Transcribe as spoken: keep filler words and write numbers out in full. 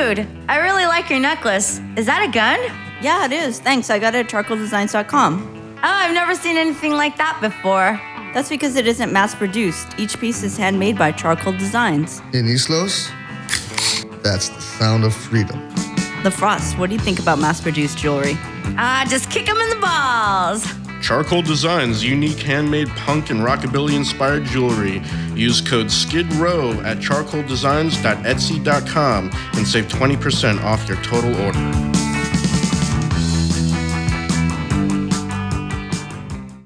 Dude, I really like your necklace. Is that a gun? Yeah, it is. Thanks. I got it at charcoal designs dot com. Oh, I've never seen anything like that before. That's because it isn't mass-produced. Each piece is handmade by Charcoal Designs. In East Los, that's the sound of freedom. The Frost, what do you think about mass-produced jewelry? Ah, just kick them in the balls. Charcoal Designs, unique handmade punk and rockabilly-inspired jewelry. Use code SKIDROW at charcoal designs dot etsy dot com and save twenty percent off your total order.